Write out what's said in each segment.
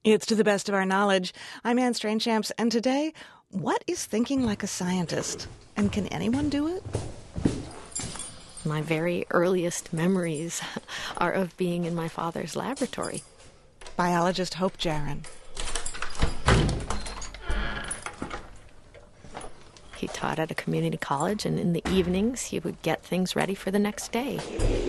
It's To the Best of Our Knowledge. I'm Anne Strainchamps, and today, what is thinking like a scientist? And can anyone do it? My very earliest memories are of being in my father's laboratory. Biologist Hope Jahren. He taught at a community college, and in the evenings he would get things ready for the next day.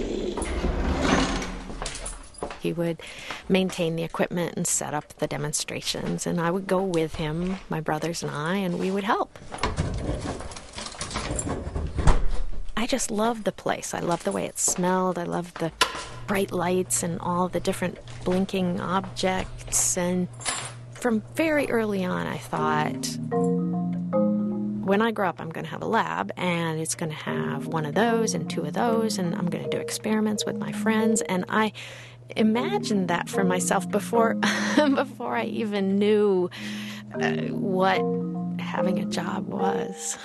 He would maintain the equipment and set up the demonstrations, and I would go with him, my brothers and I, and we would help. I just loved the place. I loved the way it smelled. I loved the bright lights and all the different blinking objects. And from very early on, I thought, when I grow up, I'm going to have a lab, and it's going to have one of those and two of those, and I'm going to do experiments with my friends. And I imagined that for myself before I even knew what having a job was.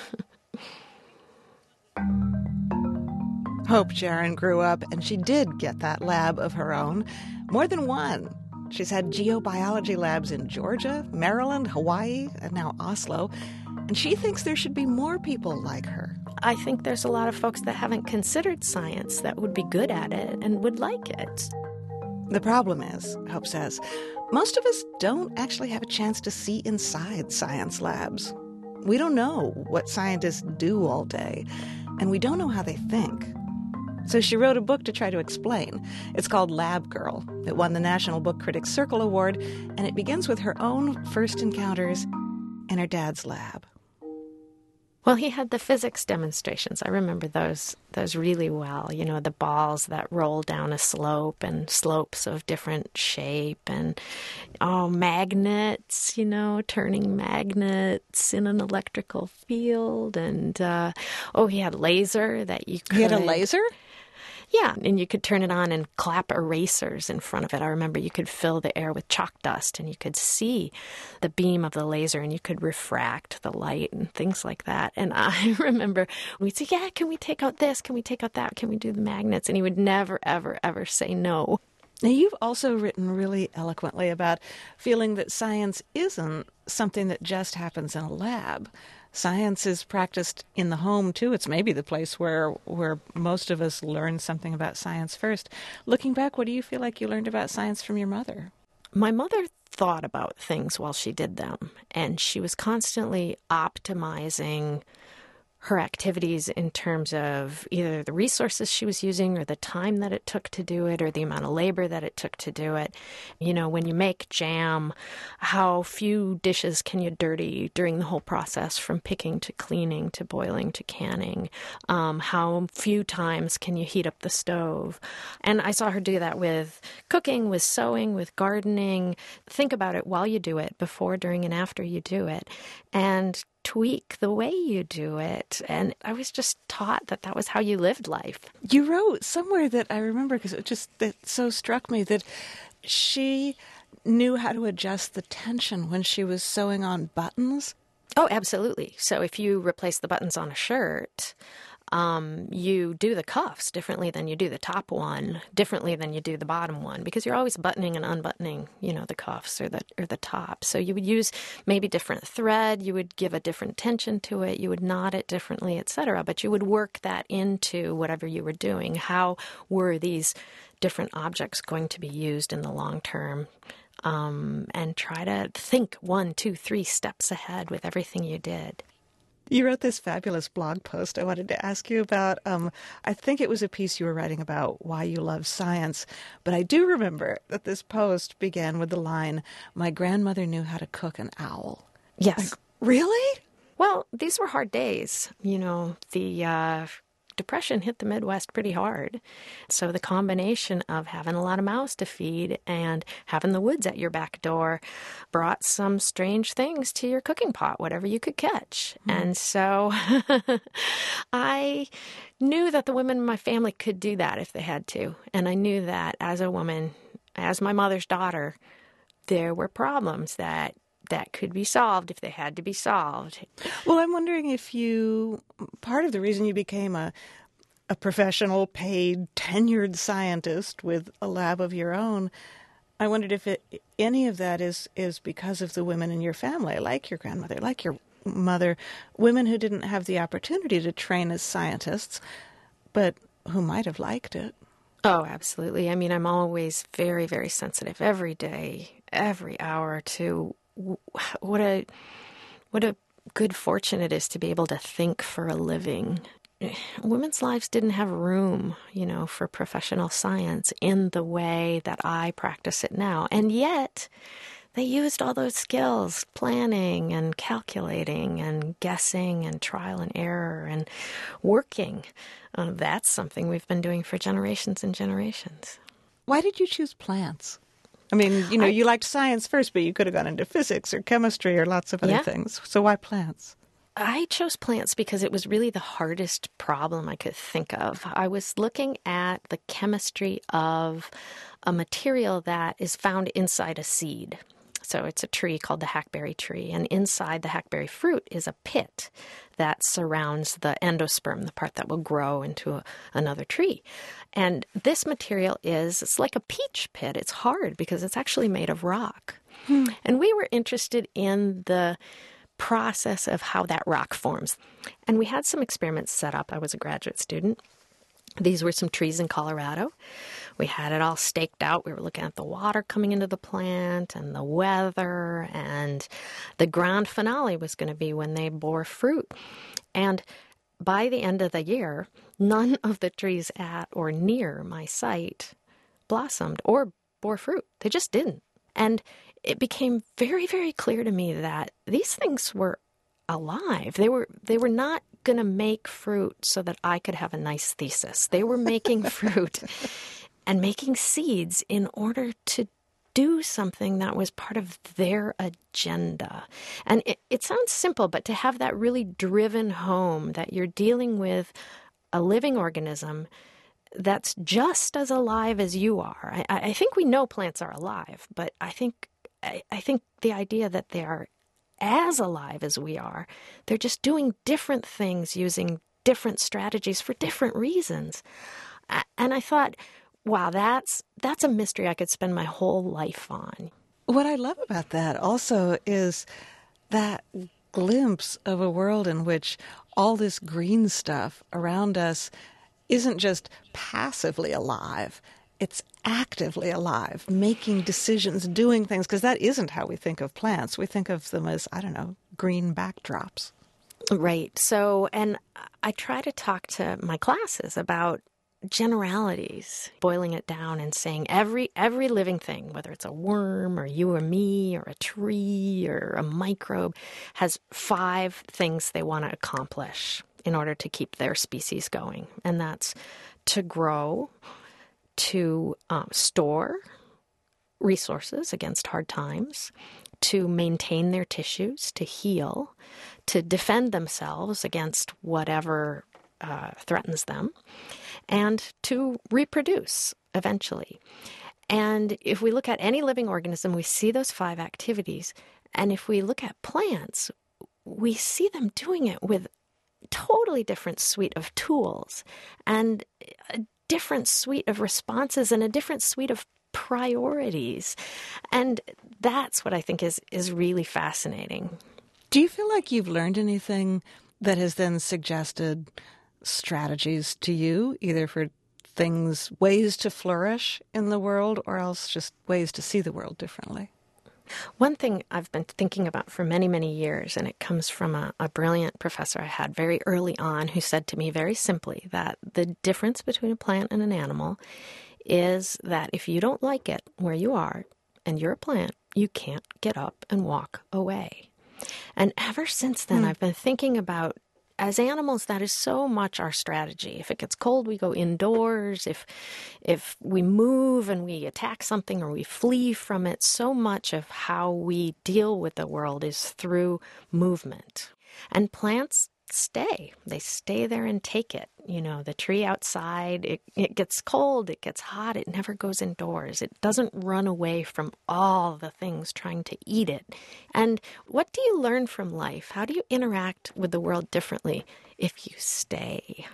Hope Jahren grew up, and she did get that lab of her own. More than one. She's had geobiology labs in Georgia, Maryland, Hawaii, and now Oslo. And she thinks there should be more people like her. I think there's a lot of folks that haven't considered science that would be good at it and would like it. The problem is, Hope says, most of us don't actually have a chance to see inside science labs. We don't know what scientists do all day, and we don't know how they think. So she wrote a book to try to explain. It's called Lab Girl. It won the National Book Critics Circle Award, and it begins with her own first encounters in her dad's lab. Well, he had the physics demonstrations. I remember those really well. You know, the balls that roll down a slope and slopes of different shape and, magnets, turning magnets in an electrical field. And, he had laser that you could... He had a laser? Yeah, and you could turn it on and clap erasers in front of it. I remember you could fill the air with chalk dust, and you could see the beam of the laser, and you could refract the light and things like that. And I remember we'd say, yeah, can we take out this? Can we take out that? Can we do the magnets? And he would never, ever, ever say no. Now, you've also written really eloquently about feeling that science isn't something that just happens in a lab. Science is practiced in the home, too. It's maybe the place where most of us learn something about science first. Looking back, what do you feel like you learned about science from your mother? My mother thought about things while she did them, and she was constantly optimizing her activities in terms of either the resources she was using or the time that it took to do it or the amount of labor that it took to do it. When you make jam, how few dishes can you dirty during the whole process, from picking to cleaning to boiling to canning? How few times can you heat up the stove? And I saw her do that with cooking, with sewing, with gardening. Think about it while you do it, before, during, and after you do it. And tweak the way you do it. And I was just taught that was how you lived life. You wrote somewhere that I remember, because that so struck me, that she knew how to adjust the tension when she was sewing on buttons. Oh, absolutely. So if you replace the buttons on a shirt, you do the cuffs differently than you do the top one, differently than you do the bottom one, because you're always buttoning and unbuttoning, the cuffs or the top. So you would use maybe different thread, you would give a different tension to it, you would knot it differently, etc. But you would work that into whatever you were doing. How were these different objects going to be used in the long term? And try to think 1, 2, 3 steps ahead with everything you did. You wrote this fabulous blog post I wanted to ask you about. I think it was a piece you were writing about why you love science. But I do remember that this post began with the line, "My grandmother knew how to cook an owl." Yes. Really? Well, these were hard days. The Depression hit the Midwest pretty hard. So the combination of having a lot of mouths to feed and having the woods at your back door brought some strange things to your cooking pot, whatever you could catch. And so I knew that the women in my family could do that if they had to. And I knew that as a woman, as my mother's daughter, there were problems that could be solved if they had to be solved. Well, I'm wondering if part of the reason you became a professional, paid, tenured scientist with a lab of your own I wondered if any of that is because of the women in your family, like your grandmother, like your mother, women who didn't have the opportunity to train as scientists, but who might have liked it. Oh, absolutely. I mean, I'm always very, very sensitive every day, every hour to what a good fortune it is to be able to think for a living. Women's lives didn't have room, for professional science in the way that I practice it now. And yet they used all those skills, planning and calculating and guessing and trial and error and working. That's something we've been doing for generations and generations. Why did you choose plants? I mean, you liked science first, but you could have gone into physics or chemistry or lots of other things. So why plants? I chose plants because it was really the hardest problem I could think of. I was looking at the chemistry of a material that is found inside a seed. So it's a tree called the hackberry tree, and inside the hackberry fruit is a pit that surrounds the endosperm, the part that will grow into another tree. And this material it's like a peach pit. It's hard because it's actually made of rock. And we were interested in the process of how that rock forms. And we had some experiments set up. I was a graduate student. These were some trees in Colorado. We had it all staked out. We were looking at the water coming into the plant and the weather, and the grand finale was going to be when they bore fruit. And by the end of the year, none of the trees at or near my site blossomed or bore fruit. They just didn't. And it became very, very clear to me that these things were alive. They were not going to make fruit so that I could have a nice thesis. They were making fruit and making seeds in order to do something that was part of their agenda. And it sounds simple, but to have that really driven home that you're dealing with a living organism that's just as alive as you are. I think we know plants are alive, but I think the idea that they are as alive as we are, they're just doing different things using different strategies for different reasons. And I thought, wow, that's a mystery I could spend my whole life on. What I love about that also is that glimpse of a world in which all this green stuff around us isn't just passively alive. It's actively alive, making decisions, doing things, because that isn't how we think of plants. We think of them as, green backdrops. Right. So, and I try to talk to my classes about generalities, boiling it down and saying every living thing, whether it's a worm or you or me or a tree or a microbe, has 5 things they want to accomplish in order to keep their species going. And that's to grow, to store resources against hard times, to maintain their tissues, to heal, to defend themselves against whatever threatens them, and to reproduce eventually. And if we look at any living organism, we see those 5 activities. And if we look at plants, we see them doing it with a totally different suite of tools and a different suite of responses and a different suite of priorities. And that's what I think is really fascinating. Do you feel like you've learned anything that has then suggested strategies to you, either for ways to flourish in the world, or else just ways to see the world differently? One thing I've been thinking about for many, many years, and it comes from a brilliant professor I had very early on who said to me very simply that the difference between a plant and an animal is that if you don't like it where you are and you're a plant, you can't get up and walk away. And ever since then, I've been thinking about, as animals, that is so much our strategy. If it gets cold, we go indoors. If we move and we attack something or we flee from it, so much of how we deal with the world is through movement. And plants stay. They stay there and take it. The tree outside, it gets cold, it gets hot, it never goes indoors. It doesn't run away from all the things trying to eat it. And what do you learn from life? How do you interact with the world differently if you stay?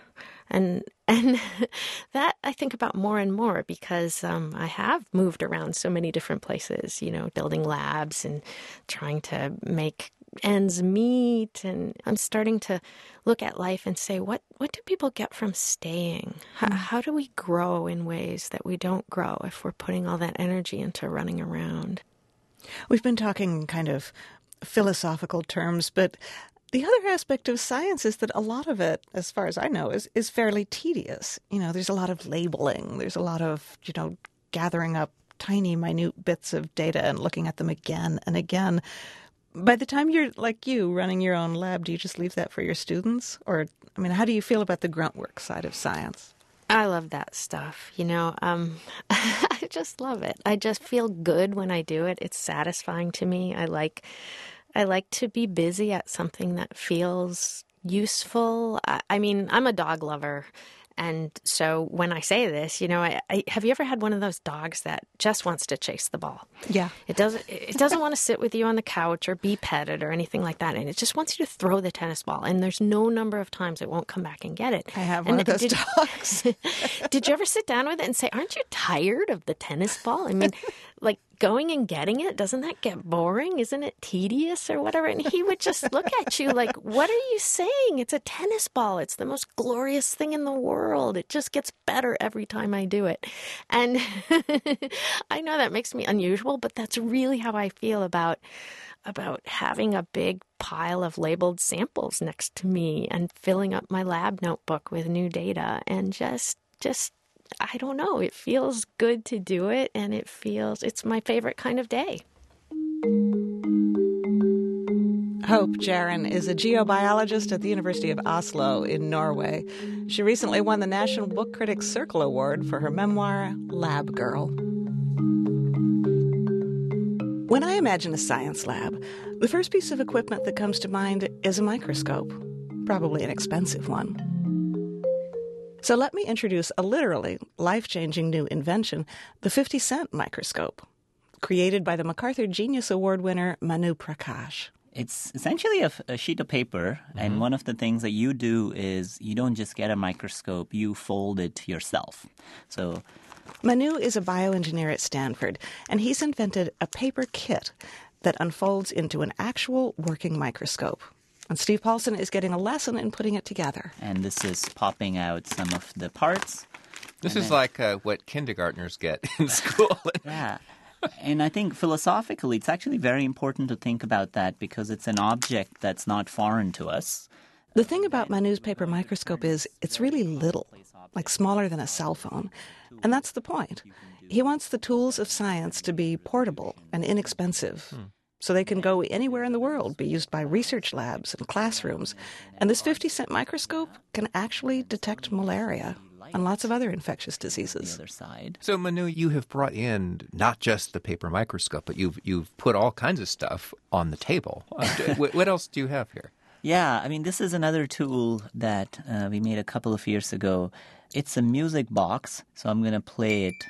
And that I think about more and more because I have moved around so many different places, building labs and trying to make ends meet. And I'm starting to look at life and say, what do people get from staying? How do we grow in ways that we don't grow if we're putting all that energy into running around? We've been talking kind of philosophical terms, but the other aspect of science is that a lot of it, as far as I know, is fairly tedious. There's a lot of labeling. There's a lot of, gathering up tiny, minute bits of data and looking at them again and again. By the time you're, like you, running your own lab, do you just leave that for your students? Or, how do you feel about the grunt work side of science? I love that stuff. I just love it. I just feel good when I do it. It's satisfying to me. I like to be busy at something that feels useful. I'm a dog lover. And so when I say this, have you ever had one of those dogs that just wants to chase the ball? Yeah. It doesn't want to sit with you on the couch or be petted or anything like that. And it just wants you to throw the tennis ball. And there's no number of times it won't come back and get it. I have one of those dogs. Did you ever sit down with it and say, aren't you tired of the tennis ball? Like going and getting it, doesn't that get boring? Isn't it tedious or whatever? And he would just look at you like, what are you saying? It's a tennis ball. It's the most glorious thing in the world. It just gets better every time I do it. And I know that makes me unusual, but that's really how I feel about having a big pile of labeled samples next to me and filling up my lab notebook with new data and just I don't know, it feels good to do it, and it's my favorite kind of day. Hope Jahren is a geobiologist at the University of Oslo in Norway. She recently won the National Book Critics Circle Award for her memoir, Lab Girl. When I imagine a science lab, the first piece of equipment that comes to mind is a microscope, probably an expensive one. So let me introduce a literally life-changing new invention, the 50-cent microscope, created by the MacArthur Genius Award winner Manu Prakash. It's essentially a sheet of paper, and one of the things that you do is you don't just get a microscope, you fold it yourself. So Manu is a bioengineer at Stanford, and he's invented a paper kit that unfolds into an actual working microscope. And Steve Paulson is getting a lesson in putting it together. And this is popping out some of the parts. This is like what kindergartners get in school. Yeah. And I think philosophically, it's actually very important to think about that because it's an object that's not foreign to us. The thing about Manu's paper microscope is it's really little, like smaller than a cell phone. And that's the point. He wants the tools of science to be portable and inexpensive. So they can go anywhere in the world, be used by research labs and classrooms. And this 50-cent microscope can actually detect malaria and lots of other infectious diseases. The other side. So, Manu, you have brought in not just the paper microscope, but you've put all kinds of stuff on the table. What else do you have here? Yeah, this is another tool that we made a couple of years ago. It's a music box, so I'm going to play it.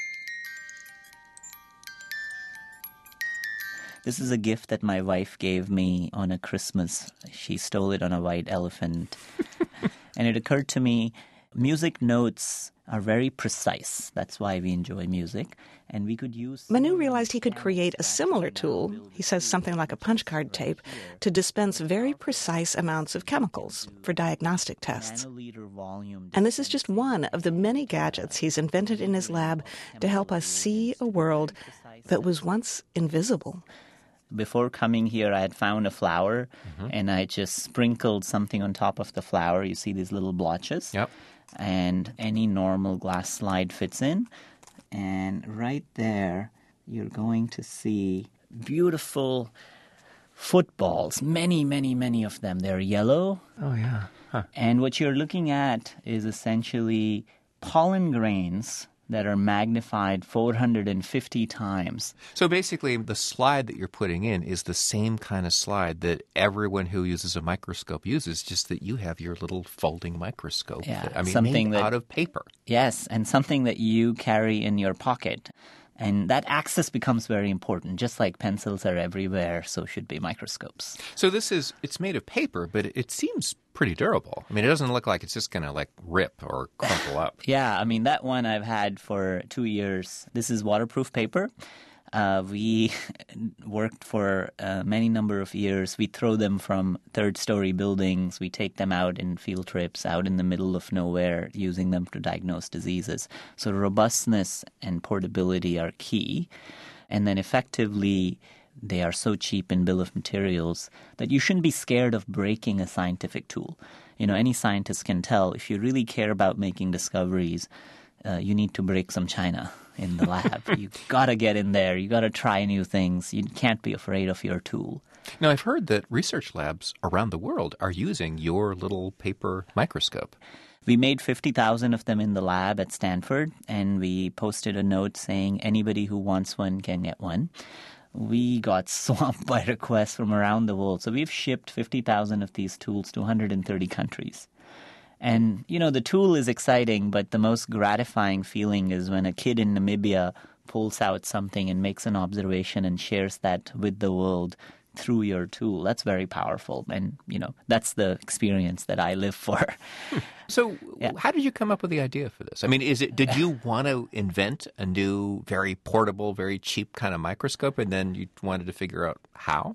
This is a gift that my wife gave me on a Christmas. She stole it on a white elephant. And it occurred to me, music notes are very precise. That's why we enjoy music. And we could use... Manu realized he could create a similar tool, he says something like a punch card tape, to dispense very precise amounts of chemicals for diagnostic tests. And this is just one of the many gadgets he's invented in his lab to help us see a world that was once invisible. Before coming here, I had found a flower, and I just sprinkled something on top of the flower. You see these little blotches? Yep. And any normal glass slide fits in. And right there, you're going to see beautiful footballs, many, many, many of them. They're yellow. Oh, yeah. Huh. And what you're looking at is essentially pollen grains that are magnified 450 times. So basically, the slide that you're putting in is the same kind of slide that everyone who uses a microscope uses, just that you have your little folding microscope. Yeah, made out of paper. Yes, and something that you carry in your pocket. And that access becomes very important. Just like pencils are everywhere, so should be microscopes. So it's made of paper, but it seems pretty durable. I mean, it doesn't look like it's just going to like rip or crumple up. Yeah, I mean, that one I've had for 2 years. This is waterproof paper. We worked for many number of years. We throw them from third-story buildings. We take them out in field trips out in the middle of nowhere, using them to diagnose diseases. So robustness and portability are key. And then effectively, they are so cheap in bill of materials that you shouldn't be scared of breaking a scientific tool. You know, any scientist can tell if you really care about making discoveries, you need to break some china in the lab. You got to get in there. You got to try new things. You can't be afraid of your tool. Now, I've heard that research labs around the world are using your little paper microscope. We made 50,000 of them in the lab at Stanford, and we posted a note saying anybody who wants one can get one. We got swamped by requests from around the world. So we've shipped 50,000 of these tools to 130 countries. And, you know, the tool is exciting, but the most gratifying feeling is when a kid in Namibia pulls out something and makes an observation and shares that with the world through your tool. That's very powerful. And, you know, that's the experience that I live for. So how did you come up with the idea for this? I mean, did you want to invent a new, very portable, very cheap kind of microscope, and then you wanted to figure out how?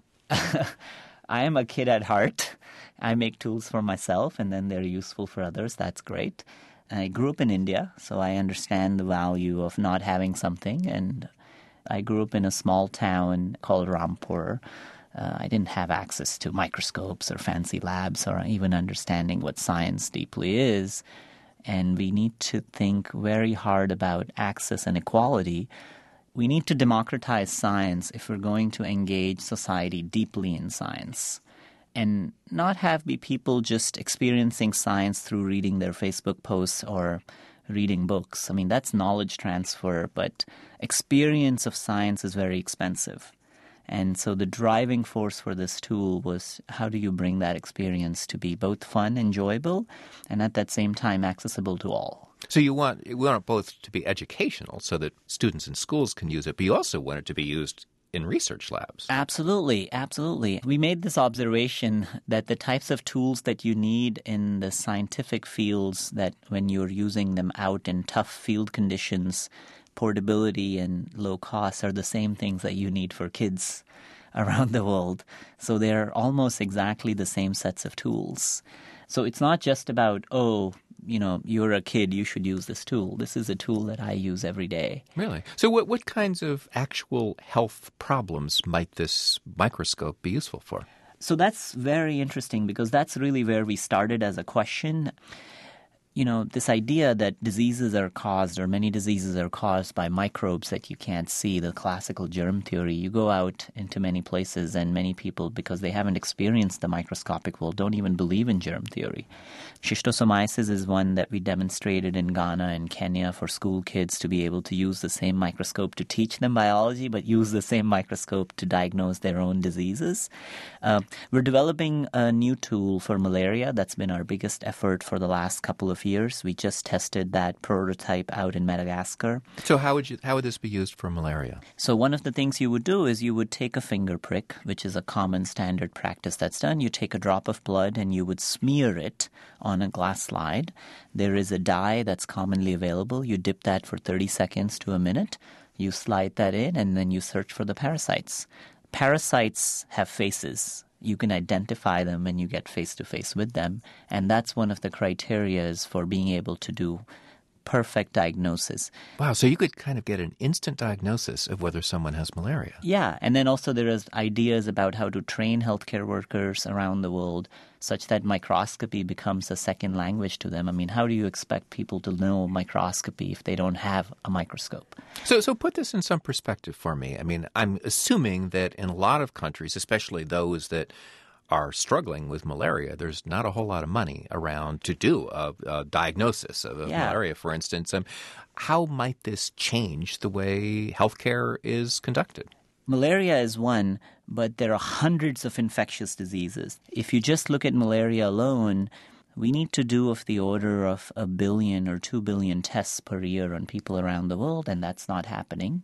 I am a kid at heart. I make tools for myself, and then they're useful for others. That's great. I grew up in India, so I understand the value of not having something. And I grew up in a small town called Rampur. I didn't have access to microscopes or fancy labs or even understanding what science deeply is. And we need to think very hard about access and equality. We need to democratize science if we're going to engage society deeply in science and not have be people just experiencing science through reading their Facebook posts or reading books. I mean, that's knowledge transfer, but experience of science is very expensive. And so the driving force for this tool was how do you bring that experience to be both fun, enjoyable, and at that same time accessible to all. So you want it both to be educational so that students in schools can use it, but you also want it to be used in research labs. Absolutely, absolutely. We made this observation that the types of tools that you need in the scientific fields, that when you're using them out in tough field conditions, portability and low cost are the same things that you need for kids around the world. So they're almost exactly the same sets of tools. So it's not just about, you're a kid, you should use this tool. This is a tool that I use every day. Really? So what kinds of actual health problems might this microscope be useful for? So that's very interesting because that's really where we started as a question. You know, this idea that diseases are caused, or many diseases are caused by microbes that you can't see, the classical germ theory. You go out into many places and many people, because they haven't experienced the microscopic world, don't even believe in germ theory. Schistosomiasis is one that we demonstrated in Ghana and Kenya for school kids to be able to use the same microscope to teach them biology, but use the same microscope to diagnose their own diseases. We're developing a new tool for malaria. That's been our biggest effort for the last couple of years. We just tested that prototype out in Madagascar. So how would this be used for malaria? So one of the things you would do is you would take a finger prick, which is a common standard practice that's done. You take a drop of blood and you would smear it on a glass slide. There is a dye that's commonly available. You dip that for 30 seconds to a minute. You slide that in and then you search for the parasites. Parasites have faces. You can identify them when you get face-to-face with them. And that's one of the criterias for being able to do perfect diagnosis. Wow, so you could kind of get an instant diagnosis of whether someone has malaria. Yeah, and then also there is ideas about how to train healthcare workers around the world such that microscopy becomes a second language to them. I mean, how do you expect people to know microscopy if they don't have a microscope? So put this in some perspective for me. I mean, I'm assuming that in a lot of countries, especially those that are struggling with malaria, there's not a whole lot of money around to do a diagnosis of malaria, for instance. How might this change the way healthcare is conducted? Malaria is one, but there are hundreds of infectious diseases. If you just look at malaria alone, we need to do of the order of 1 billion or 2 billion tests per year on people around the world, and that's not happening.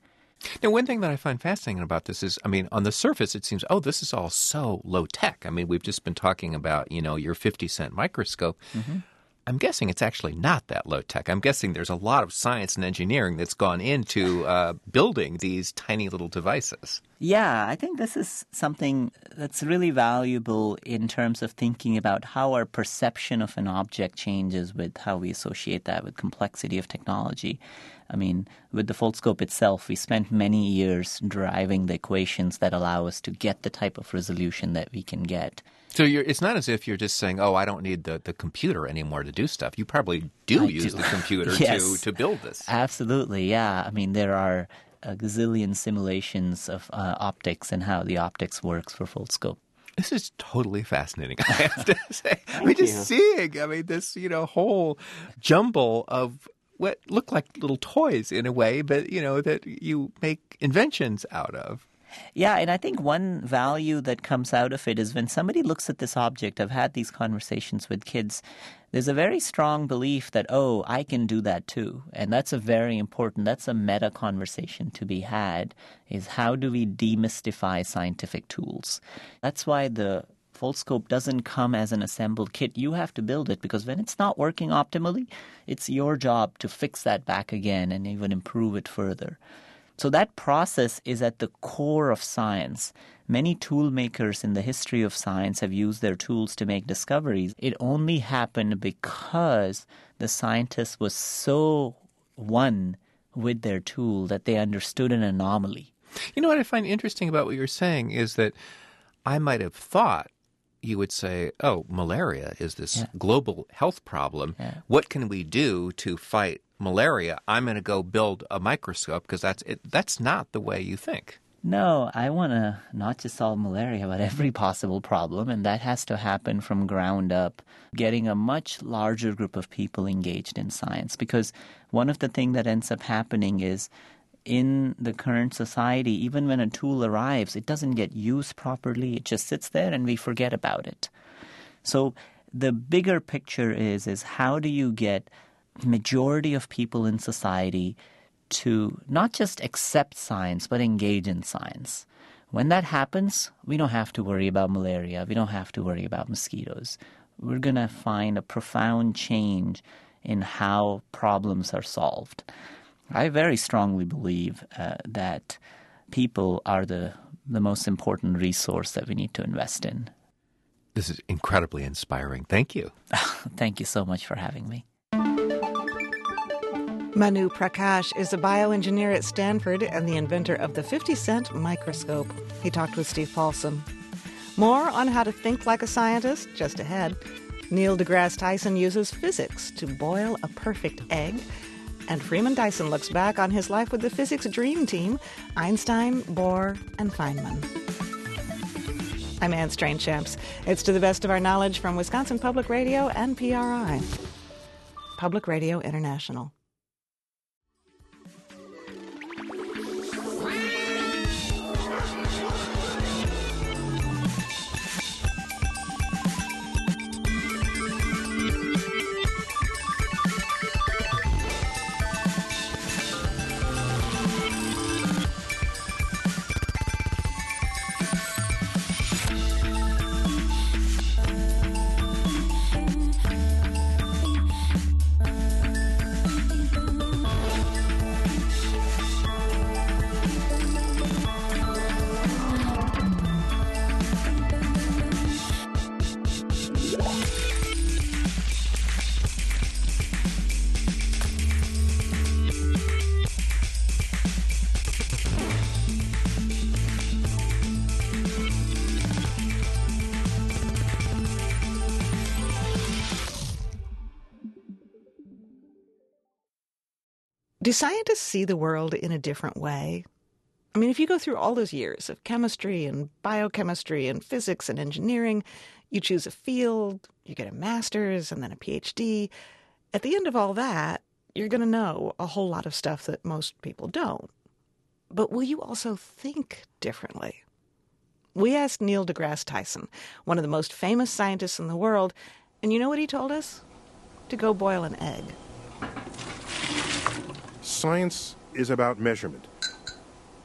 Now, one thing that I find fascinating about this is, I mean, on the surface, it seems, oh, this is all so low tech. I mean, we've just been talking about, your 50-cent microscope. Mm-hmm. I'm guessing it's actually not that low tech. I'm guessing there's a lot of science and engineering that's gone into building these tiny little devices. Yeah, I think this is something that's really valuable in terms of thinking about how our perception of an object changes with how we associate that with complexity of technology. I mean, with the Foldscope itself, we spent many years driving the equations that allow us to get the type of resolution that we can get. So it's not as if you're just saying, oh, I don't need the computer anymore to do stuff. You probably do use the computer yes. to build this. Absolutely, yeah. I mean, there are a gazillion simulations of optics and how the optics works for Foldscope. This is totally fascinating, I have to say. Just seeing, this, whole jumble of what look like little toys in a way, but, that you make inventions out of. Yeah, and I think one value that comes out of it is when somebody looks at this object, I've had these conversations with kids, there's a very strong belief that, oh, I can do that too. And that's that's a meta conversation to be had, is how do we demystify scientific tools? That's why the Foldscope doesn't come as an assembled kit. You have to build it because when it's not working optimally, it's your job to fix that back again and even improve it further. So that process is at the core of science. Many tool makers in the history of science have used their tools to make discoveries. It only happened because the scientist was so one with their tool that they understood an anomaly. You know what I find interesting about what you're saying is that I might have thought you would say, oh, malaria is this global health problem. Yeah. What can we do to fight malaria? I'm going to go build a microscope because that's not the way you think. No, I want to not just solve malaria, but every possible problem, and that has to happen from ground up, getting a much larger group of people engaged in science. Because one of the things that ends up happening is in the current society, even when a tool arrives, it doesn't get used properly. It just sits there and we forget about it. So the bigger picture is how do you get majority of people in society to not just accept science, but engage in science. When that happens, we don't have to worry about malaria. We don't have to worry about mosquitoes. We're going to find a profound change in how problems are solved. I very strongly believe that people are the most important resource that we need to invest in. This is incredibly inspiring. Thank you. Thank you so much for having me. Manu Prakash is a bioengineer at Stanford and the inventor of the 50-cent microscope. He talked with Steve Paulson. More on how to think like a scientist just ahead. Neil deGrasse Tyson uses physics to boil a perfect egg. And Freeman Dyson looks back on his life with the physics dream team, Einstein, Bohr, and Feynman. I'm Anne Strainchamps. It's To the Best of Our Knowledge from Wisconsin Public Radio and PRI. Public Radio International. Do scientists see the world in a different way? I mean, if you go through all those years of chemistry and biochemistry and physics and engineering, you choose a field, you get a master's and then a PhD. At the end of all that, you're going to know a whole lot of stuff that most people don't. But will you also think differently? We asked Neil deGrasse Tyson, one of the most famous scientists in the world, and you know what he told us? To go boil an egg. Science is about measurement.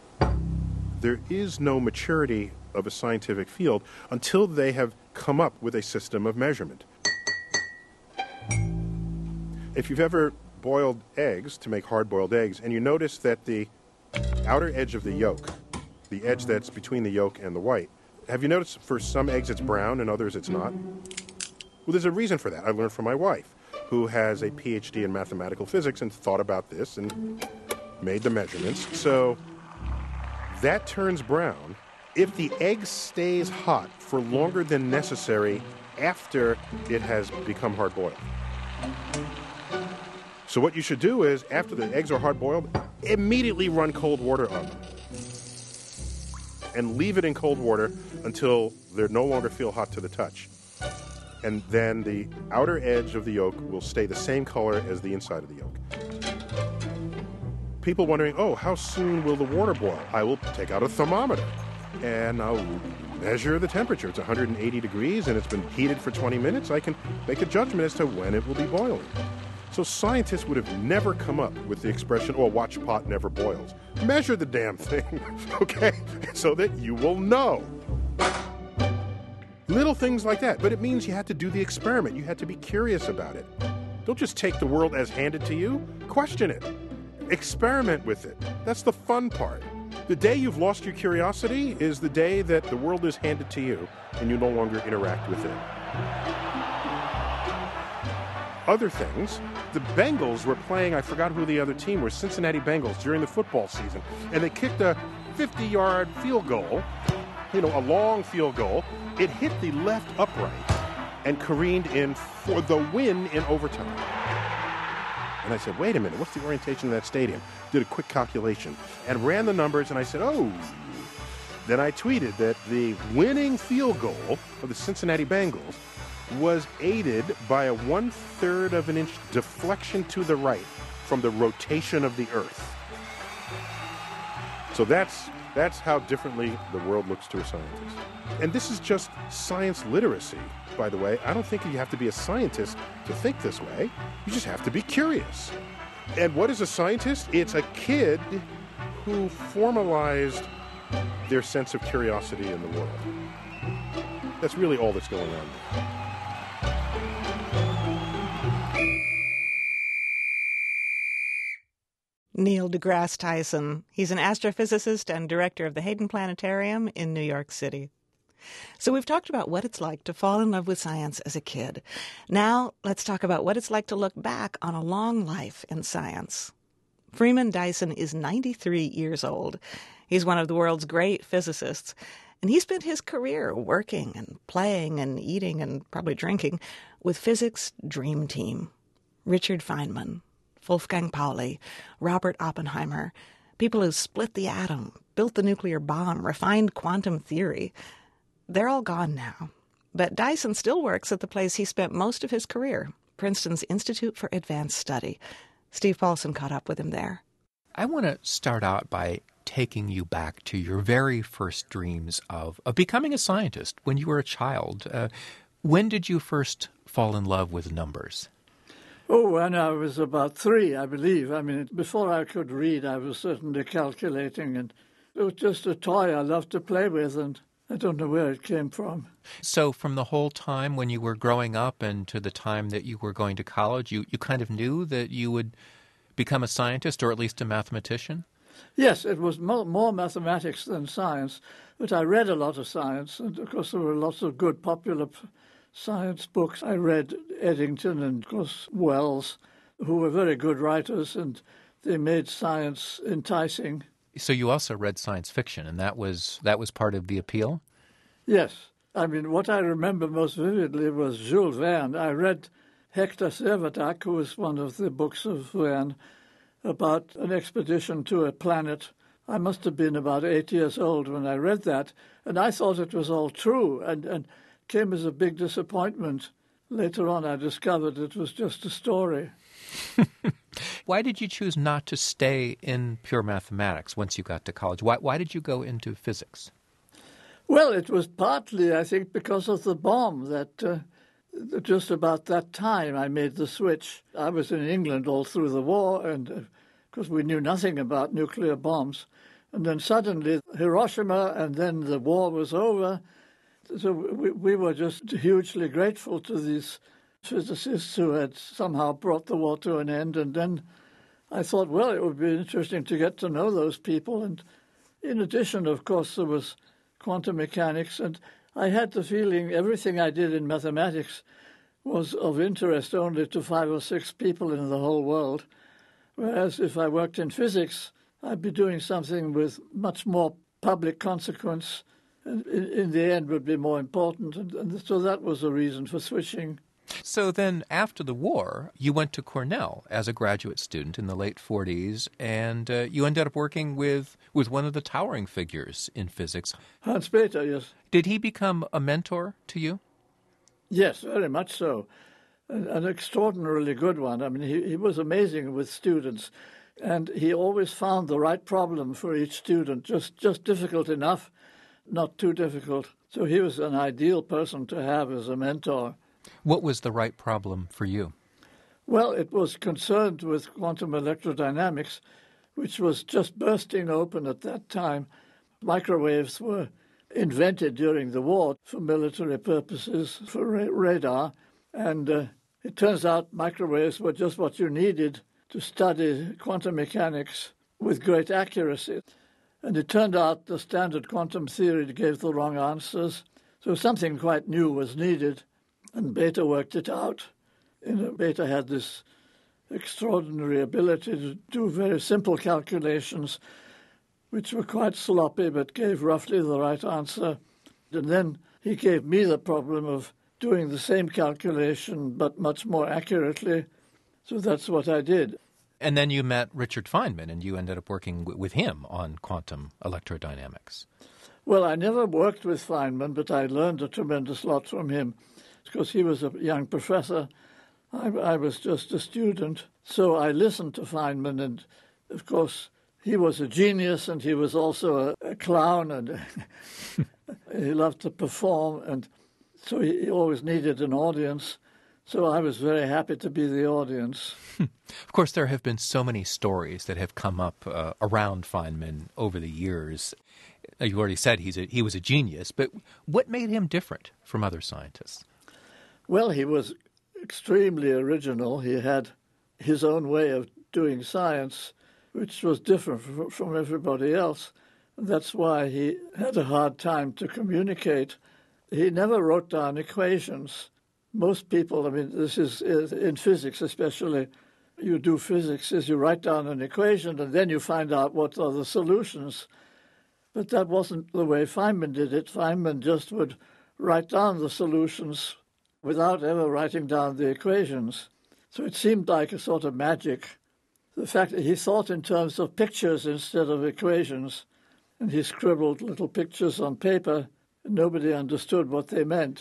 there is no maturity of a scientific field until they have come up with a system of measurement. If you've ever boiled eggs to make hard-boiled eggs, and you notice that the outer edge of the yolk, the edge that's between the yolk and the white, have you noticed for some eggs it's brown and others it's not? Well, there's a reason for that. I learned from my wife, who has a PhD in mathematical physics and thought about this and made the measurements. So that turns brown if the egg stays hot for longer than necessary after it has become hard-boiled. So what you should do is, after the eggs are hard-boiled, immediately run cold water on them. And leave it in cold water until they no longer feel hot to the touch. And then the outer edge of the yolk will stay the same color as the inside of the yolk. People wondering, oh, how soon will the water boil? I will take out a thermometer and I'll measure the temperature. It's 180 degrees and it's been heated for 20 minutes. I can make a judgment as to when it will be boiling. So scientists would have never come up with the expression, oh, watch pot never boils. Measure the damn thing, okay, so that you will know. Little things like that, but it means you had to do the experiment. You had to be curious about it. Don't just take the world as handed to you. Question it. Experiment with it. That's the fun part. The day you've lost your curiosity is the day that the world is handed to you and you no longer interact with it. Other things, the Bengals were playing, I forgot who the other team were, Cincinnati Bengals during the football season, and they kicked a 50-yard field goal, a long field goal. It hit the left upright and careened in for the win in overtime. And I said, wait a minute, what's the orientation of that stadium? Did a quick calculation and ran the numbers, and I said, oh. Then I tweeted that the winning field goal of the Cincinnati Bengals was aided by a 1/3 of an inch deflection to the right from the rotation of the Earth. So that's how differently the world looks to a scientist. And this is just science literacy, by the way. I don't think you have to be a scientist to think this way. You just have to be curious. And what is a scientist? It's a kid who formalized their sense of curiosity in the world. That's really all that's going on there. Neil deGrasse Tyson. He's an astrophysicist and director of the Hayden Planetarium in New York City. So we've talked about what it's like to fall in love with science as a kid. Now let's talk about what it's like to look back on a long life in science. Freeman Dyson is 93 years old. He's one of the world's great physicists, and he spent his career working and playing and eating and probably drinking with physics' dream team. Richard Feynman, Wolfgang Pauli, Robert Oppenheimer, people who split the atom, built the nuclear bomb, refined quantum theory. They're all gone now. But Dyson still works at the place he spent most of his career, Princeton's Institute for Advanced Study. Steve Paulson caught up with him there. I want to start out by taking you back to your very first dreams of becoming a scientist when you were a child. When did you first fall in love with numbers? Oh, when I was about 3, I believe. I mean, before I could read, I was certainly calculating, and it was just a toy I loved to play with, and I don't know where it came from. So from the whole time when you were growing up and to the time that you were going to college, you kind of knew that you would become a scientist or at least a mathematician? Yes, it was more mathematics than science, but I read a lot of science, and of course there were lots of good popular science books. I read Eddington and, of course, Wells, who were very good writers, and they made science enticing. So you also read science fiction, and that was part of the appeal? Yes. I mean, what I remember most vividly was Jules Verne. I read Hector Servatak, who was one of the books of Verne, about an expedition to a planet. I must have been about 8 years old when I read that, and I thought it was all true, and came as a big disappointment. Later on, I discovered it was just a story. Why did you choose not to stay in pure mathematics once you got to college? Why did you go into physics? Well, it was partly, I think, because of the bomb that just about that time I made the switch. I was in England all through the war, and because we knew nothing about nuclear bombs. And then suddenly Hiroshima, and then the war was over. So we were just hugely grateful to these physicists who had somehow brought the war to an end. And then I thought, well, it would be interesting to get to know those people. And in addition, of course, there was quantum mechanics. And I had the feeling everything I did in mathematics was of interest only to 5 or 6 people in the whole world. Whereas if I worked in physics, I'd be doing something with much more public consequence, and in the end would be more important. And so that was the reason for switching. So then after the war, you went to Cornell as a graduate student in the late 40s, and you ended up working with one of the towering figures in physics. Hans Bethe, yes. Did he become a mentor to you? Yes, very much so. An extraordinarily good one. I mean, he was amazing with students, and he always found the right problem for each student, just difficult enough, not too difficult. So he was an ideal person to have as a mentor. What was the right problem for you? Well, it was concerned with quantum electrodynamics, which was just bursting open at that time. Microwaves were invented during the war for military purposes, for radar, and it turns out microwaves were just what you needed to study quantum mechanics with great accuracy. And it turned out the standard quantum theory gave the wrong answers, so something quite new was needed, and Bethe worked it out. Bethe had this extraordinary ability to do very simple calculations, which were quite sloppy but gave roughly the right answer. And then he gave me the problem of doing the same calculation but much more accurately. So that's what I did. And then you met Richard Feynman, and you ended up working with him on quantum electrodynamics. Well, I never worked with Feynman, but I learned a tremendous lot from him because he was a young professor. I was just a student. So I listened to Feynman, and of course, he was a genius, and he was also a clown, and he loved to perform, and so he always needed an audience. So I was very happy to be the audience. Of course, there have been so many stories that have come up around Feynman over the years. You already said he was a genius, but what made him different from other scientists? Well, he was extremely original. He had his own way of doing science, which was different from everybody else. That's why he had a hard time to communicate. He never wrote down equations. Most people, I mean, this is in physics especially, you do physics is you write down an equation and then you find out what are the solutions. But that wasn't the way Feynman did it. Feynman just would write down the solutions without ever writing down the equations. So it seemed like a sort of magic. The fact that he thought in terms of pictures instead of equations, and he scribbled little pictures on paper, and nobody understood what they meant.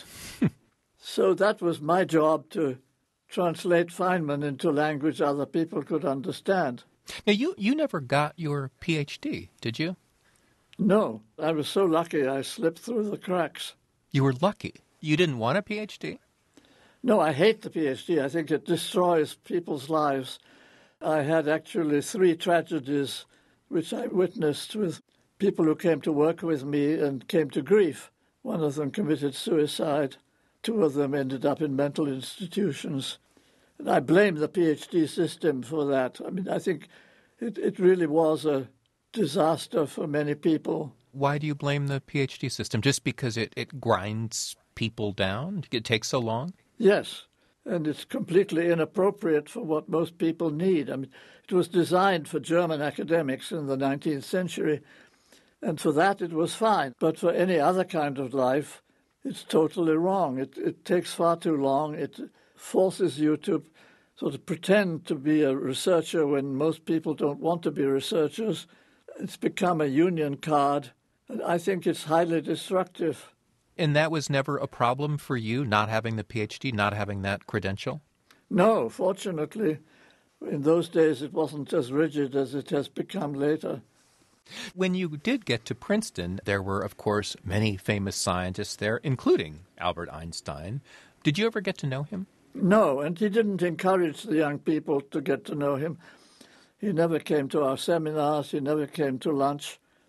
So that was my job, to translate Feynman into language other people could understand. Now, you never got your PhD, did you? No, I was so lucky I slipped through the cracks. You were lucky. You didn't want a PhD? No, I hate the PhD. I think it destroys people's lives. I had actually 3 tragedies which I witnessed with people who came to work with me and came to grief. One of them committed suicide. 2 of them ended up in mental institutions. And I blame the PhD system for that. I mean, I think it really was a disaster for many people. Why do you blame the PhD system? Just because it grinds people down? It takes so long? Yes, and it's completely inappropriate for what most people need. I mean, it was designed for German academics in the 19th century, and for that it was fine. But for any other kind of life, it's totally wrong. It takes far too long. It forces you to sort of pretend to be a researcher when most people don't want to be researchers. It's become a union card, and I think it's highly destructive. And that was never a problem for you, not having the PhD, not having that credential? No, fortunately. In those days, it wasn't as rigid as it has become later. When you did get to Princeton, there were, of course, many famous scientists there, including Albert Einstein. Did you ever get to know him? No, and he didn't encourage the young people to get to know him. He never came to our seminars. He never came to lunch.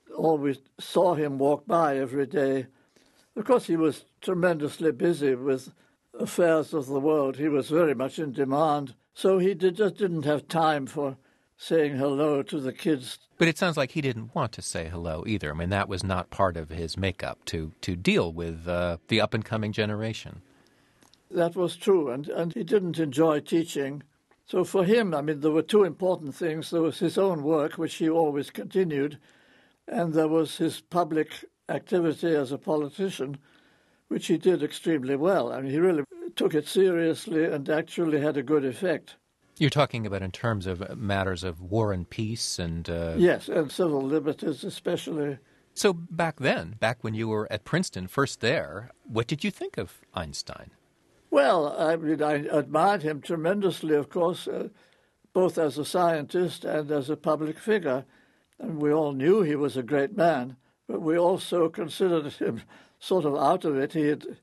always saw him walk by every day. Of course, he was tremendously busy with affairs of the world. He was very much in demand, so he just didn't have time for saying hello to the kids. But it sounds like he didn't want to say hello either. I mean, that was not part of his makeup to deal with the up-and-coming generation. That was true, and he didn't enjoy teaching. So for him, I mean, there were two important things. There was his own work, which he always continued, and there was his public activity as a politician, which he did extremely well. I mean, he really took it seriously and actually had a good effect. You're talking about in terms of matters of war and peace and... Yes, and civil liberties especially. So back then, back when you were at Princeton, first there, what did you think of Einstein? Well, I mean, I admired him tremendously, of course, both as a scientist and as a public figure. And we all knew he was a great man, but we also considered him sort of out of it.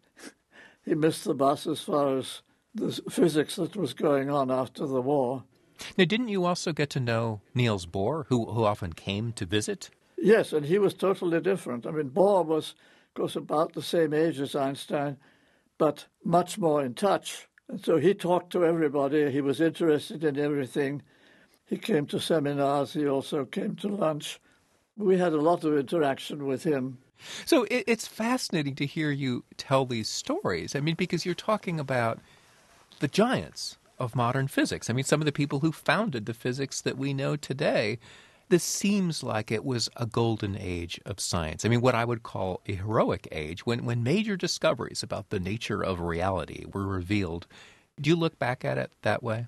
He missed the bus as far as the physics that was going on after the war. Now, didn't you also get to know Niels Bohr, who often came to visit? Yes, and he was totally different. I mean, Bohr was, of course, about the same age as Einstein, but much more in touch. And so he talked to everybody. He was interested in everything. He came to seminars. He also came to lunch. We had a lot of interaction with him. So it's fascinating to hear you tell these stories. I mean, because you're talking about the giants of modern physics. I mean, some of the people who founded the physics that we know today. This seems like it was a golden age of science. I mean, what I would call a heroic age, when major discoveries about the nature of reality were revealed. Do you look back at it that way?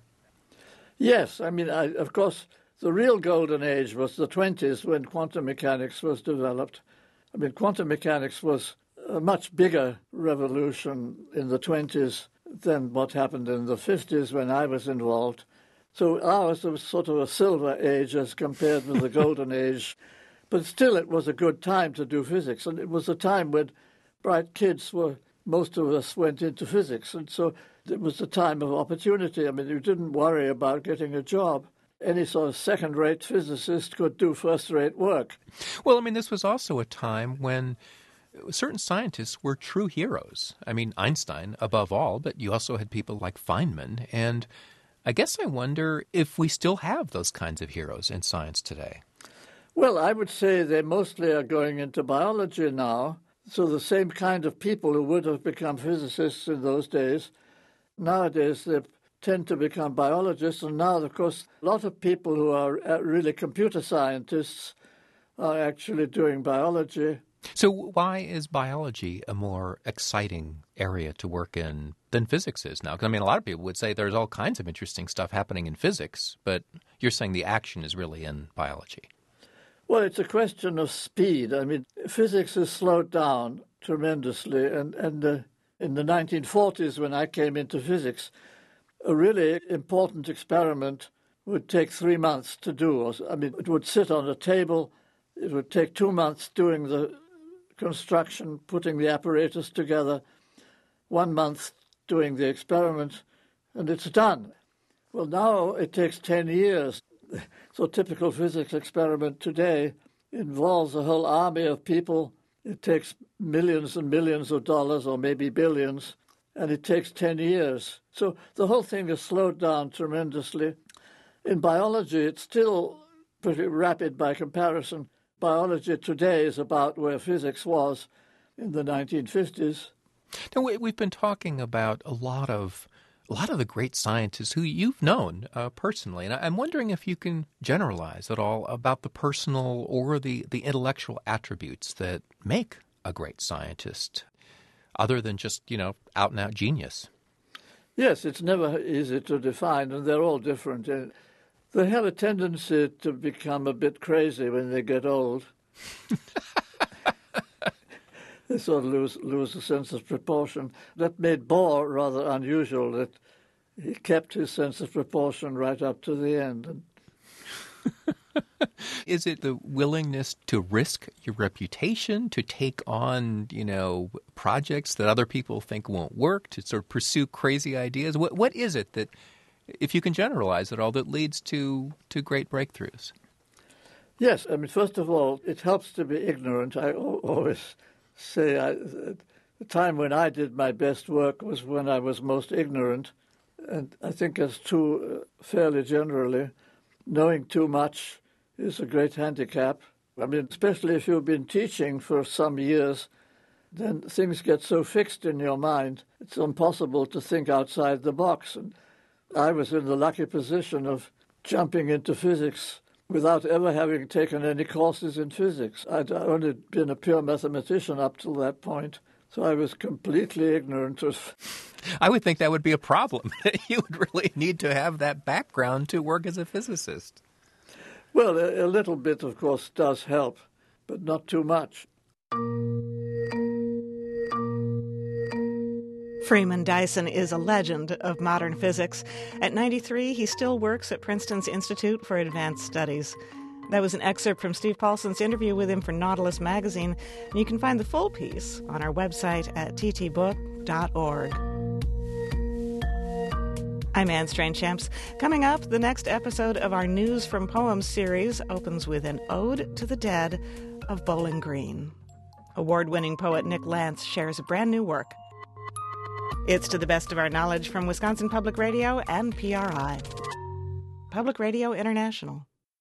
Yes. I mean, of course, the real golden age was the 1920s when quantum mechanics was developed. I mean, quantum mechanics was a much bigger revolution in the 1920s than what happened in the 1950s when I was involved. So ours was sort of a silver age as compared with the golden age. But still, it was a good time to do physics. And it was a time when bright kids most of us went into physics. And so it was a time of opportunity. I mean, you didn't worry about getting a job. Any sort of second-rate physicist could do first-rate work. Well, I mean, this was also a time when certain scientists were true heroes. I mean, Einstein, above all, but you also had people like Feynman. And I guess I wonder if we still have those kinds of heroes in science today. Well, I would say they mostly are going into biology now. So the same kind of people who would have become physicists in those days, nowadays they tend to become biologists. And now, of course, a lot of people who are really computer scientists are actually doing biology. So why is biology a more exciting area to work in than physics is now? Because, I mean, a lot of people would say there's all kinds of interesting stuff happening in physics, but you're saying the action is really in biology. Well, it's a question of speed. I mean, physics has slowed down tremendously, and in the 1940s when I came into physics, a really important experiment would take 3 months to do. I mean, it would sit on a table. It would take 2 months doing the construction, putting the apparatus together, 1 month doing the experiment, and it's done. Well, now it takes 10 years. So a typical physics experiment today involves a whole army of people. It takes millions and millions of dollars, or maybe billions, and it takes 10 years. So the whole thing has slowed down tremendously. In biology, it's still pretty rapid by comparison. Biology today is about where physics was in the 1950s. Now, we've been talking about a lot of the great scientists who you've known personally, and I'm wondering if you can generalize at all about the personal or the intellectual attributes that make a great scientist, other than just, out-and-out genius. Yes, it's never easy to define, and they're all different. They have a tendency to become a bit crazy when they get old. They sort of lose a sense of proportion. That made Bohr rather unusual, that he kept his sense of proportion right up to the end. Is it the willingness to risk your reputation, to take on, projects that other people think won't work, to sort of pursue crazy ideas? What is it that, if you can generalize it all, that leads to great breakthroughs? Yes, I mean, first of all, it helps to be ignorant. I always say the time when I did my best work was when I was most ignorant. And I think as true fairly generally, knowing too much is a great handicap. I mean, especially if you've been teaching for some years, then things get so fixed in your mind, it's impossible to think outside the box. And I was in the lucky position of jumping into physics without ever having taken any courses in physics. I'd only been a pure mathematician up till that point, so I was completely ignorant of... I would think that would be a problem. You would really need to have that background to work as a physicist. Well, a little bit, of course, does help, but not too much. Freeman Dyson is a legend of modern physics. At 93, he still works at Princeton's Institute for Advanced Studies. That was an excerpt from Steve Paulson's interview with him for Nautilus magazine, and you can find the full piece on our website at ttbook.org. I'm Anne Strainchamps. Coming up, the next episode of our News from Poems series opens with an ode to the dead of Bowling Green. Award-winning poet Nick Lance shares a brand new work. It's to the best of our knowledge from Wisconsin Public Radio and PRI. Public Radio International.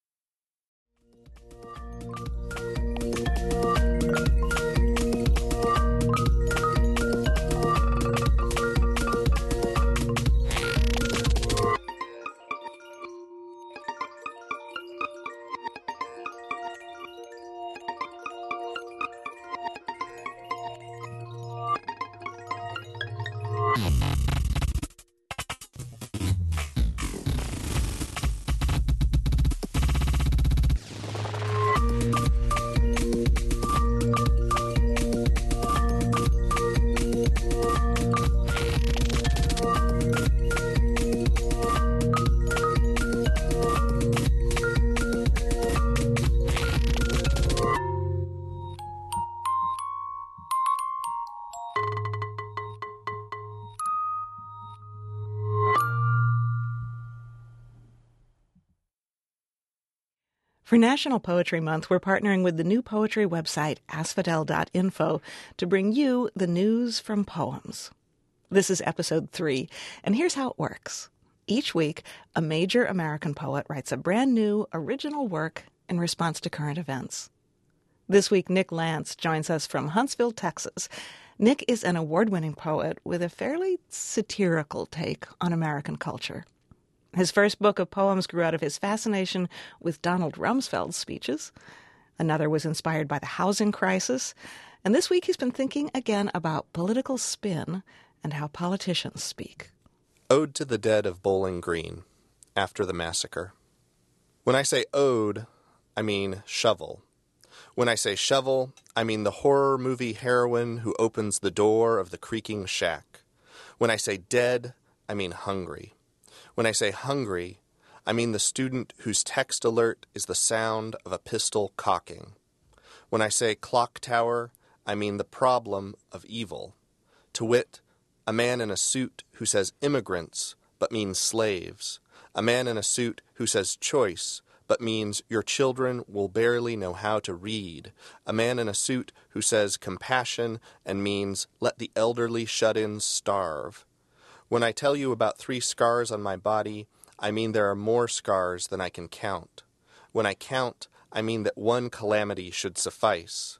For National Poetry Month, we're partnering with the new poetry website, asphodel.info, to bring you the news from poems. This is episode 3, and here's how it works. Each week, a major American poet writes a brand new, original work in response to current events. This week, Nick Lance joins us from Huntsville, Texas. Nick is an award-winning poet with a fairly satirical take on American culture. His first book of poems grew out of his fascination with Donald Rumsfeld's speeches. Another was inspired by the housing crisis. And this week he's been thinking again about political spin and how politicians speak. Ode to the Dead of Bowling Green, After the Massacre. When I say ode, I mean shovel. When I say shovel, I mean the horror movie heroine who opens the door of the creaking shack. When I say dead, I mean hungry. When I say hungry, I mean the student whose text alert is the sound of a pistol cocking. When I say clock tower, I mean the problem of evil. To wit, a man in a suit who says immigrants, but means slaves. A man in a suit who says choice, but means your children will barely know how to read. A man in a suit who says compassion and means let the elderly shut-ins starve. When I tell you about 3 scars on my body, I mean there are more scars than I can count. When I count, I mean that one calamity should suffice.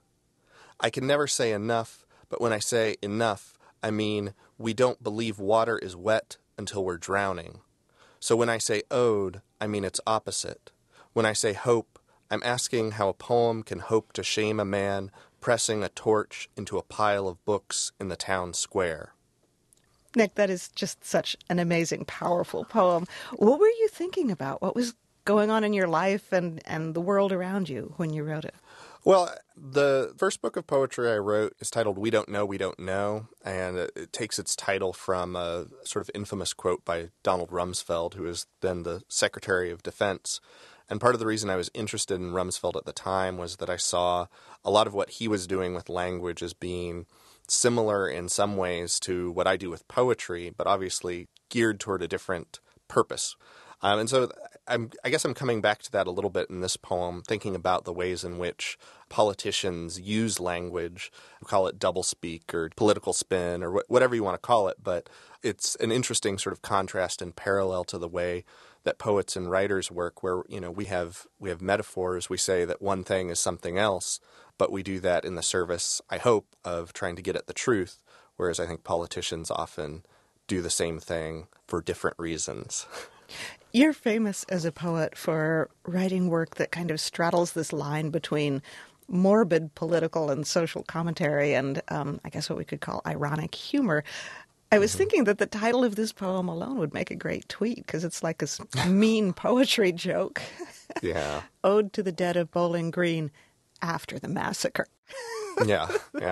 I can never say enough, but when I say enough, I mean we don't believe water is wet until we're drowning. So when I say ode, I mean its opposite. When I say hope, I'm asking how a poem can hope to shame a man pressing a torch into a pile of books in the town square. Nick, that is just such an amazing, powerful poem. What were you thinking about? What was going on in your life and the world around you when you wrote it? Well, the first book of poetry I wrote is titled We Don't Know, We Don't Know, and it takes its title from a sort of infamous quote by Donald Rumsfeld, who was then the Secretary of Defense. And part of the reason I was interested in Rumsfeld at the time was that I saw a lot of what he was doing with language as being similar in some ways to what I do with poetry, but obviously geared toward a different purpose. And so I guess I'm coming back to that a little bit in this poem, thinking about the ways in which politicians use language, call it doublespeak or political spin or whatever you want to call it, but it's an interesting sort of contrast and parallel to the way that poets and writers work, where we have metaphors. We say that one thing is something else, but we do that in the service, I hope, of trying to get at the truth, whereas I think politicians often do the same thing for different reasons. You're famous as a poet for writing work that kind of straddles this line between morbid political and social commentary and I guess what we could call ironic humor. I was thinking that the title of this poem alone would make a great tweet because it's like a mean poetry joke. Yeah. Ode to the Dead of Bowling Green after the massacre. Yeah.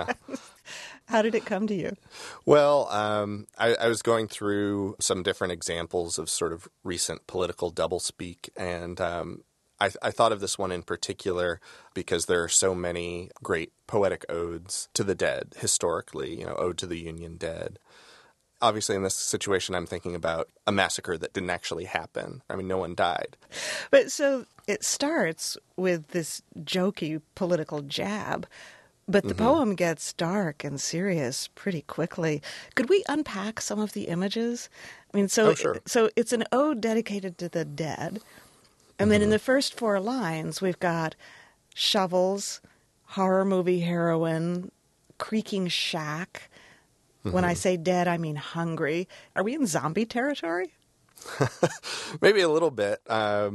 How did it come to you? Well, I was going through some different examples of sort of recent political doublespeak, and I thought of this one in particular because there are so many great poetic odes to the dead historically, Ode to the Union Dead. Obviously, in this situation, I'm thinking about a massacre that didn't actually happen. I mean, no one died. But so it starts with this jokey political jab, but the poem gets dark and serious pretty quickly. Could we unpack some of the images? I mean, so it's an ode dedicated to the dead. And then in the first 4 lines, we've got shovels, horror movie heroine, creaking shack. When I say dead, I mean hungry. Are we in zombie territory? Maybe a little bit. I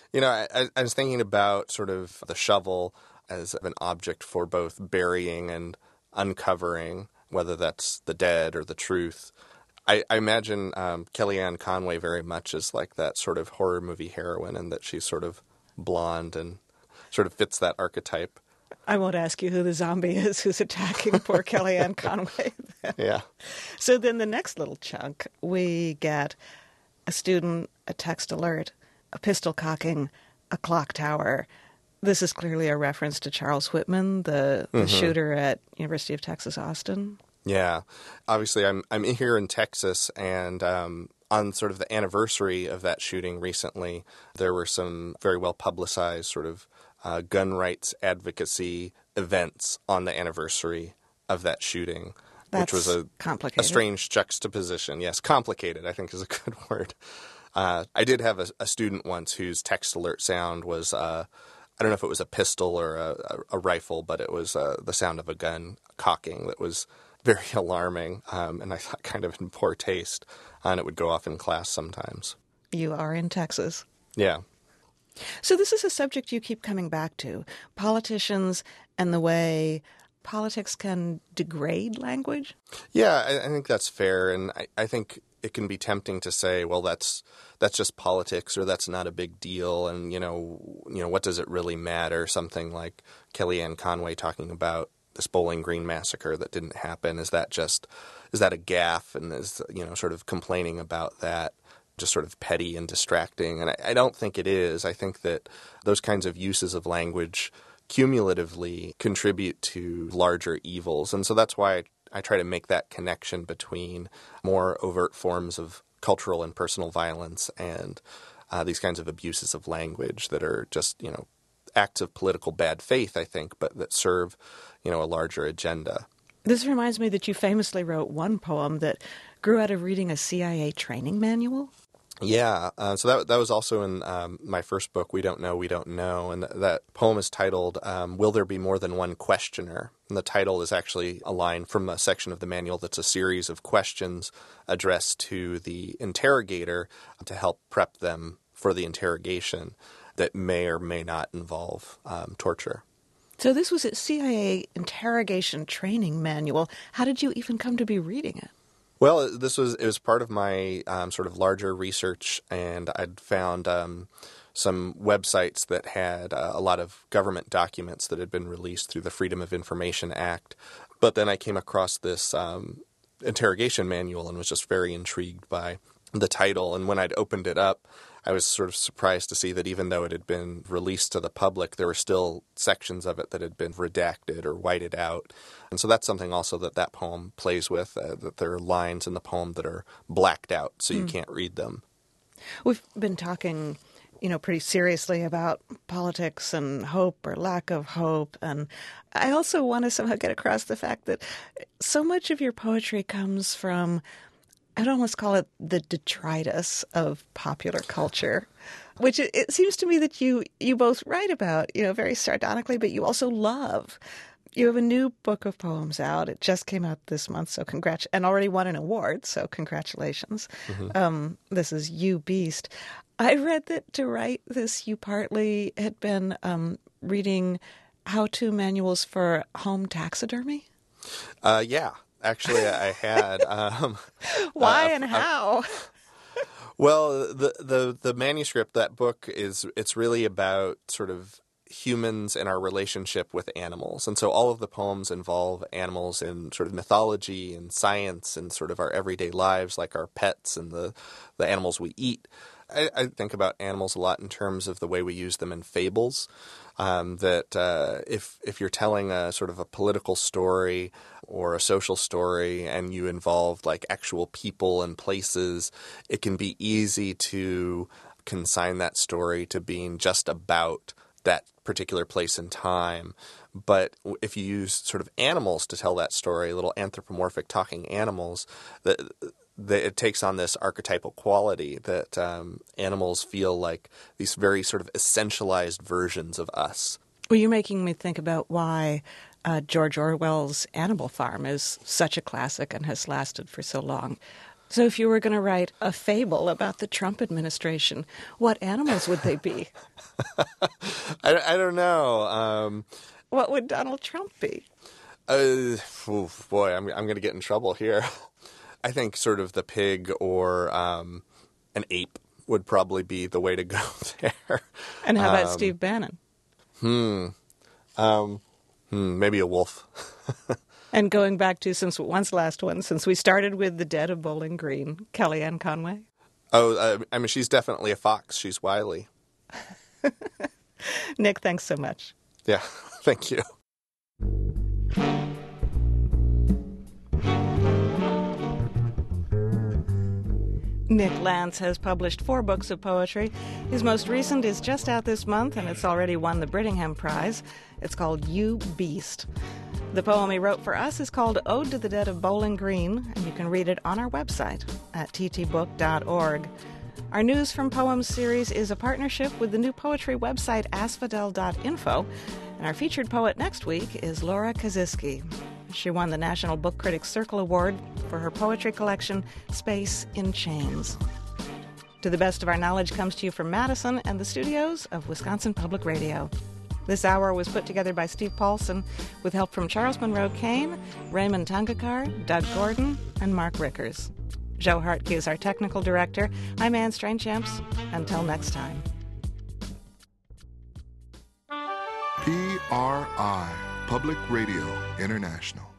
was thinking about sort of the shovel as an object for both burying and uncovering, whether that's the dead or the truth. I imagine Kellyanne Conway very much as like that sort of horror movie heroine, and that she's sort of blonde and sort of fits that archetype. I won't ask you who the zombie is who's attacking poor Kellyanne Conway. Yeah. So then the next little chunk, we get a student, a text alert, a pistol cocking, a clock tower. This is clearly a reference to Charles Whitman, the shooter at University of Texas, Austin. Yeah. Obviously, I'm here in Texas, and on sort of the anniversary of that shooting recently, there were some very well publicized sort of gun rights advocacy events on the anniversary of that shooting, which was a strange juxtaposition. Yes, complicated, I think, is a good word. I did have a student once whose text alert sound was, I don't know if it was a pistol or a rifle, but it was the sound of a gun cocking that was very alarming, and I thought kind of in poor taste, and it would go off in class sometimes. You are in Texas. Yeah. So this is a subject you keep coming back to, politicians and the way politics can degrade language? Yeah, I think that's fair, and I think it can be tempting to say, well, that's just politics, or that's not a big deal, and what does it really matter? Something like Kellyanne Conway talking about this Bowling Green massacre that didn't happen. Is that a gaffe, and is sort of complaining about that just sort of petty and distracting? And I don't think it is. I think that those kinds of uses of language cumulatively contribute to larger evils. And so that's why I try to make that connection between more overt forms of cultural and personal violence and these kinds of abuses of language that are just, acts of political bad faith, I think, but that serve, a larger agenda. This reminds me that you famously wrote one poem that grew out of reading a CIA training manual. Yeah, so that was also in my first book, We Don't Know, We Don't Know, and that poem is titled, Will There Be More Than One Questioner? And the title is actually a line from a section of the manual that's a series of questions addressed to the interrogator to help prep them for the interrogation that may or may not involve torture. So this was a CIA interrogation training manual. How did you even come to be reading it? Well, it was part of my sort of larger research, and I'd found some websites that had a lot of government documents that had been released through the Freedom of Information Act. But then I came across this interrogation manual and was just very intrigued by the title. And when I'd opened it up, I was sort of surprised to see that even though it had been released to the public, there were still sections of it that had been redacted or whited out. And so that's something also that poem plays with, that there are lines in the poem that are blacked out so you can't read them. We've been talking pretty seriously about politics and hope or lack of hope. And I also want to somehow get across the fact that so much of your poetry comes from, I'd almost call it the detritus of popular culture, which it seems to me that you both write about, very sardonically, but you also love. You have a new book of poems out. It just came out this month, so and already won an award, so congratulations. Mm-hmm. This is You Beast. I read that to write this, you partly had been reading how-to manuals for home taxidermy? Yeah, actually I had. Why and how? Well, the manuscript, that book, it's really about sort of humans and our relationship with animals. And so all of the poems involve animals in sort of mythology and science and sort of our everyday lives, like our pets and the animals we eat. I think about animals a lot in terms of the way we use them in fables. That if you're telling a sort of a political story or a social story and you involve like actual people and places, it can be easy to consign that story to being just about that particular place and time. But if you use sort of animals to tell that story, little anthropomorphic talking animals, that it takes on this archetypal quality that animals feel like these very sort of essentialized versions of us. Well, you're making me think about why George Orwell's Animal Farm is such a classic and has lasted for so long. So if you were going to write a fable about the Trump administration, what animals would they be? I don't know. What would Donald Trump be? Boy, I'm going to get in trouble here. I think sort of the pig or an ape would probably be the way to go there. And how about Steve Bannon? Maybe a wolf. And going back to since we started with The Dead of Bowling Green, Kellyanne Conway? Oh, I mean, she's definitely a fox. She's wily. Nick, thanks so much. Yeah, thank you. Nick Lance has published 4 books of poetry. His most recent is just out this month, and it's already won the Brittingham Prize. It's called You Beast. The poem he wrote for us is called Ode to the Dead of Bowling Green, and you can read it on our website at ttbook.org. Our News from Poems series is a partnership with the new poetry website asphodel.info, and our featured poet next week is Laura Kaziski. She won the National Book Critics Circle Award for her poetry collection, Space in Chains. To the Best of Our Knowledge comes to you from Madison and the studios of Wisconsin Public Radio. This hour was put together by Steve Paulson with help from Charles Monroe Kane, Raymond Tangakar, Doug Gordon, and Mark Rickers. Joe Hartke is our technical director. I'm Anne Strainchamps. Until next time. PRI, Public Radio International.